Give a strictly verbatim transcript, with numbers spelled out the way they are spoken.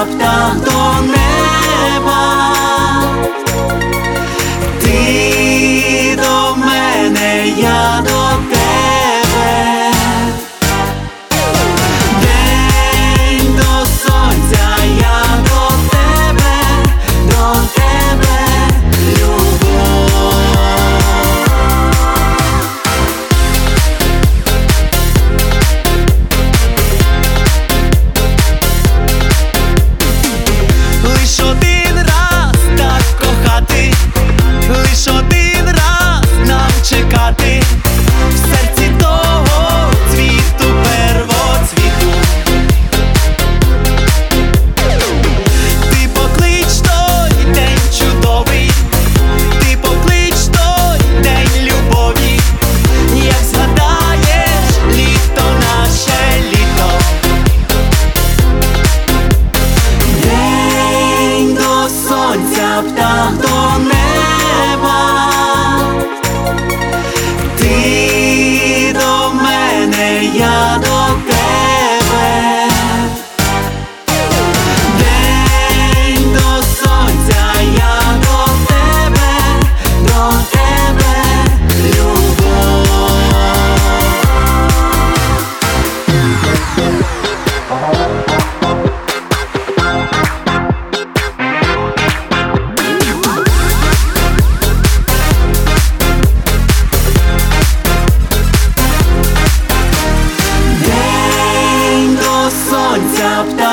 сонця, птах до неба. Ти до мене, я до тебе. День до сонця, я до тебе, до тебе, любов. Лиш один раз так кохати, лиш один раз нам чекати, в серці того цвіту, первоцвіту. Ти поклич той день чудовий, ти поклич той день любові, як згадаєш літо, наше літо. День до сонця, птах до неба. Ти до мене, я до тебе. День до сонця, я до тебе, до тебе, любов. День до сонця, птах